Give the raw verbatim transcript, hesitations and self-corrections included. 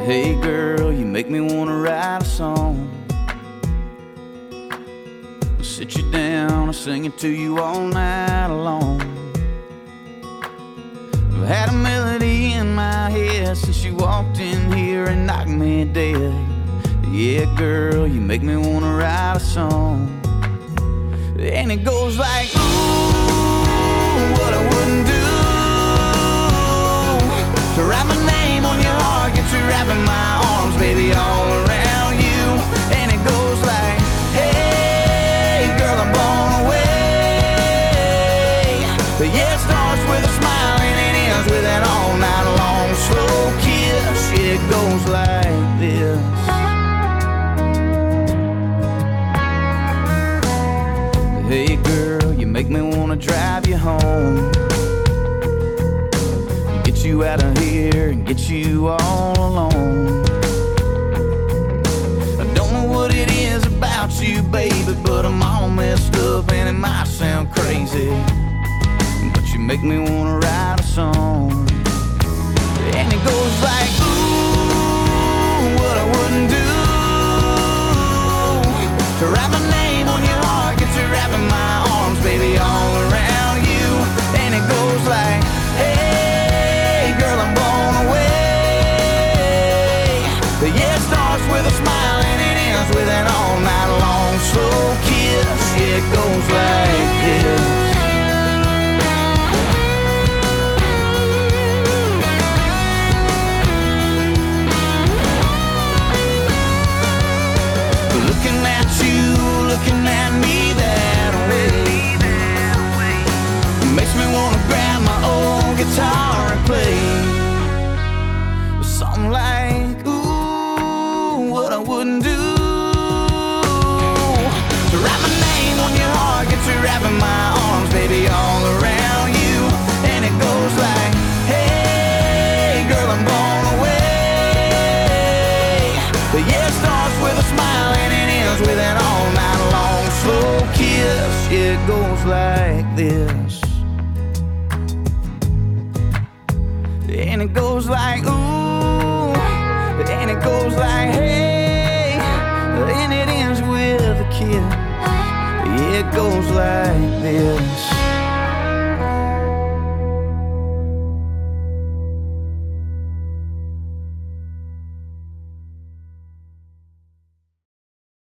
Hey girl, you make me wanna write a song. I'll sit you down and sing it to you all night long. I've had a melody in my head since you walked in here and knocked me dead. Yeah girl, you make me wanna write a song. And it goes like, ooh, what I wouldn't do to write my name on your heart, get you wrapping my arms, baby, all around you. And it goes like, hey, girl, I'm blown away. But yeah, it starts with a smile and it ends with an all night long slow kiss. It goes like this. Hey girl, you make me wanna drive you home, get you out of here and get you all alone. I don't know what it is about you, baby, but I'm all messed up and it might sound crazy, but you make me wanna write a song. And it goes like, ooh, what I wouldn't do to write my name on your heart, get you wrapping my arms, baby, all around you. And it goes like, hey, girl, I'm blown away. But yeah, it starts with a smile and it ends with an all night long slow kiss. Yeah, it goes like this. Looking at you, looking at me that way, makes me wanna grab my old guitar and play something like, ooh, what I wouldn't do to write my name on your heart, get you wrapping my arms, baby, all around you. And it goes like, hey, girl, I'm blown away. But yeah, it starts with a smile and it ends with an all night long slow kiss. It goes like this. And it goes like, ooh, and it goes like, hey, and it ends with a kiss. It goes like this.